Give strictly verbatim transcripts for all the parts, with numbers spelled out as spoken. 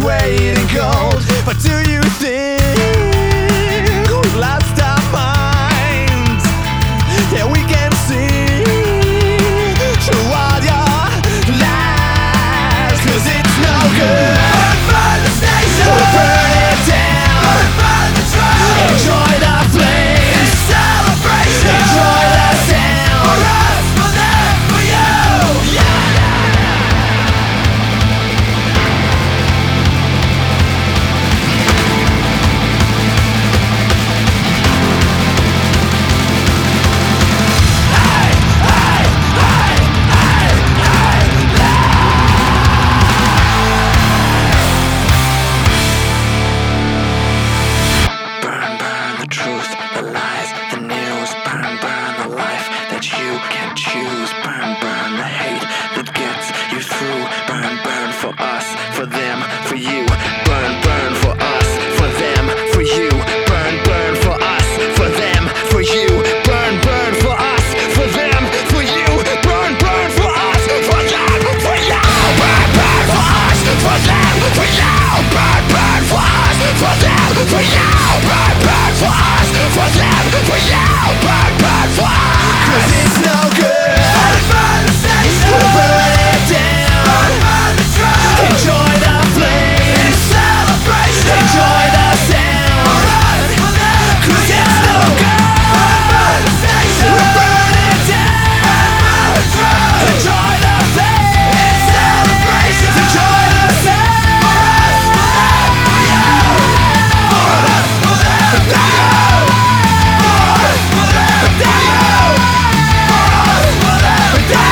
waiting cold. But do you think we've lost our minds? Yeah, we can see through all your lies, 'cause it's no good. Burn, burn the station, we'll burn it down. Burn, burn the truth. Enjoy the flames, it's celebration. Enjoy the sound, for us, for them, for you. Yeah. Choose. Burn, burn the hate that gets you through. Burn, burn for us, for them, for you. Burn, burn for us, for them, for you. Burn, burn for us, for them, for you. Burn, burn for us, for them, for you. Burn, burn for us, for them, for you. Burn, burn for us, for them, for you. Burn, burn for us, for them, for you. Burn, burn for us, for them, for you. Burn, burn for us, 'cause it's no good. We'll burn it down. Burn, burn the truth. Enjoy the flames, it's celebration. Enjoy the sound, for us, for them, 'cause it's no good. Burn, burn the station. We'll burn it down. Burn, burn the truth. Enjoy the flames, it's celebration. Enjoy the sound, for us, for them, for you. For us, for them, for you. For us, for them, for you. For us, for them, for you.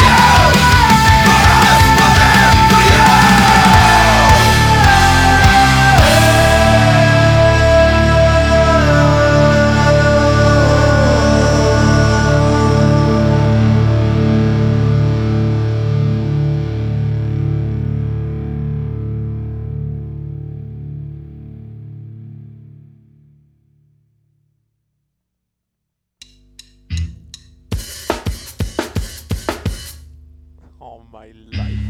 All my life.